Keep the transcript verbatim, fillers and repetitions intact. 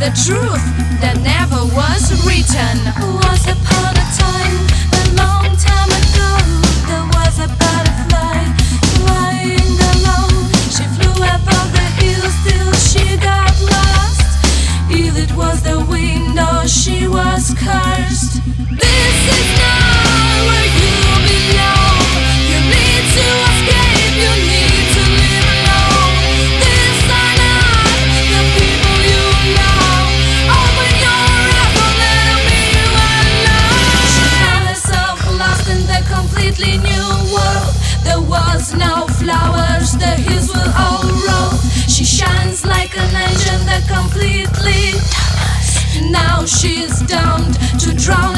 the truth that never was written. Once upon a time, a long time ago, there was a butterfly flying alone. She flew above the hills till she got lost. Either it was the wind or she was cursed. This is not where you belong. You need to escape, you need to live alone. These are not the people you love. Open your eyes, don't let them be you alone. She found herself lost in the completely new world. There was no flowers, the hills were all road. She shines like an engine that completely. Now she's doomed to drown